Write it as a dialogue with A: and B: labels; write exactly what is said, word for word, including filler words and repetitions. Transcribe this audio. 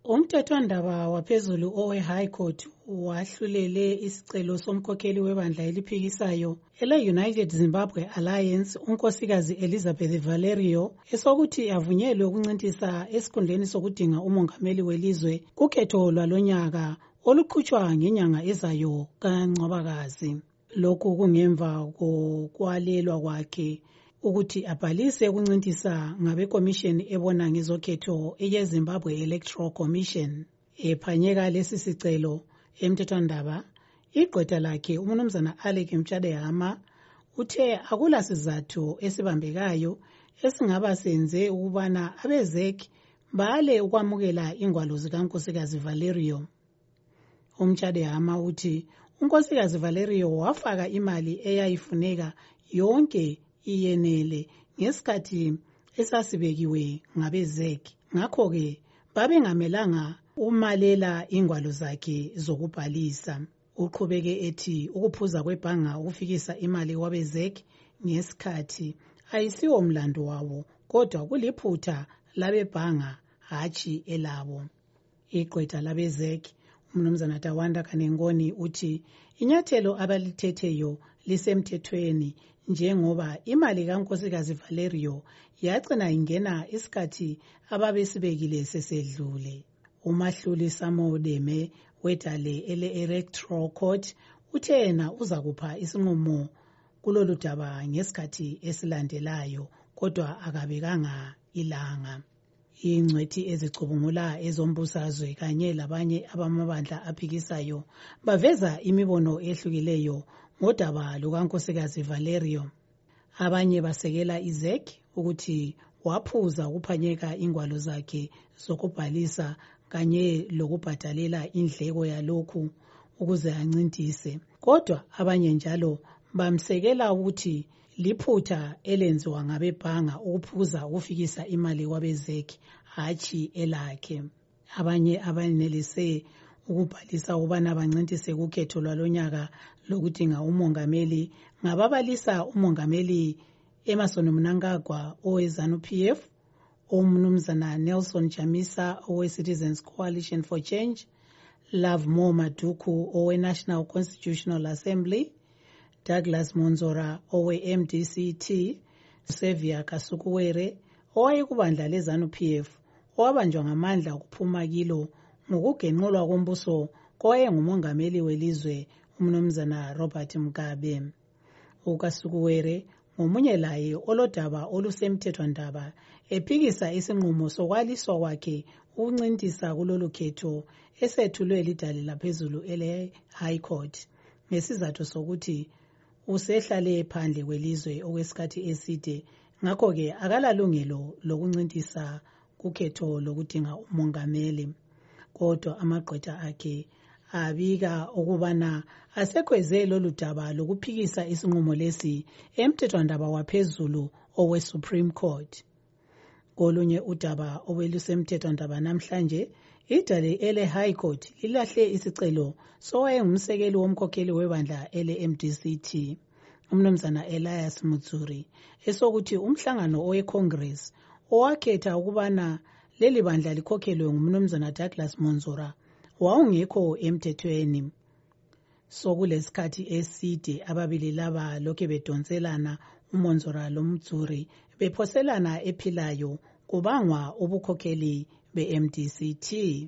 A: Umthethwandaba waphezulu owe-High Court wahlulele isicelo somkhokheli webandla eliphikisayo ele-United Zimbabwe Alliance unkosikazi Elizabeth Valerio esokuthi avunyelwe ukuncintisa esikhundleni sokudinga umongameli welizwe kukhetho lwalonyaka oluqhutshwa ngenyanga ezayo kaNcwabakazi. Lokhu kungemva kokwalelwa kwakhe ukuthi abhalise ukuncintisa ngabekomishini ebona ngezokhetho eye-Zimbabwe Electoral Commission. Ephanyeka lesi sicelo emthethwandaba, igqwetha lakhe umnumzana Alec Mtshadihama uthe akula sizathu esibambekayo esingaba senze ukubana abezek bale ukwamukela ingwalo zikankosikazi Valerio. Umtshadihama uthi unkosikazi Valerio wafaka imali eyayifuneka yonke iyenele ngesikhathi esasibekiwe ngabezek, ngakho-ke babengamelanga umalela ingwalo zakhe zokubhalisa. Uqhubeke ethi ukuphuza kwebhanga ukufikisa imali kwabezek ngesikhathi ayisiwo mlando wabo, kodwa kuliphutha labebhanga hatshi elabo. Igqwetha labezek umnumzana Tawanda Kanengoni uthi inyathelo abalithetheyo lisemthethweni njengoba imali kankosikazi Valerio yagcina ingena isikhathi ababesibekile sesedlule. Umahluli Samodeme wedale ele-Electoral Court uthe yena uzakupha isinqumo kulolu daba ngesikhathi esilandelayo, kodwa akabekanga ilanga. Ingcwethi ezicubungula ezombusazwe kanye labanye abamabandla aphikisayo baveza imibono ehlukileyo ngodaba lukankosikazi Valerio. Abanye basekela izek ukuthi waphuza ukuphanyeka ingwalo zakhe zokubhalisa kanye lokubhadalela indleko yalokhu ukuze ancintise, kodwa abanye njalo bamsekela ukuthi liphutha elenziwa ngabebhanga ukuphuza ukufikisa imali kwabezek hatshi elakhe. Abanye abanelise ukubhalisa ukubana bancintise kukhetho lwalonyaka lokudinga umongameli ngababalisa umongameli Emmerson Mnangagwa owe-ZANU-P F, umnumzana Nelson Chamisa owe-Citizens Coalition for Change, Love Mo Maduku owe-National Constitutional Assembly, Douglas Monzora owe-M D C T, Xavier Kasukuwere owayekubandla le-ZANU-P F owabanjwa ngamandla ukuphuma kilo ngokugenqolwa kombuso kowayengumongameli welizwe umnumzana Robert Mugabe. UKasukuwere ngomunye laye olodaba olusemthethwandaba ephikisa isinqumo sokwaliswa kwakhe ukuncintisa kulolu khetho esethulwe lidale laphezulu ele-High Court ngesizathu sokuthi usehlale phandle kwelizwe okwesikhathi eside, ngakho-ke akalalungelo lokuncintisa kukhetho lokudinga umongameli. Kodwa amagqwetha akhe abika ukubana asekweze lolu daba lokuphikisa isinqumo lesi emthethwandaba waphezulu owe-Supreme Court. Kolunye udaba obelusemthethwandaba namhlanje, idale ele-High Court lilahle isicelo sowayengumsekeli womkhokheli webandla ele-M D C T umnumzana Elias Mutsuri esokuthi umhlangano owe-Congress owakhetha ukubana leli bandla likhokhelwe ngumnumzana Douglas Monzora wawungekho emthethweni. Sokulesikhathi eside ababili laba lokhe bedonselana, uMonzora loMutsuri bephoselana ephilayo kubangwa ubukhokheli be-M D C T.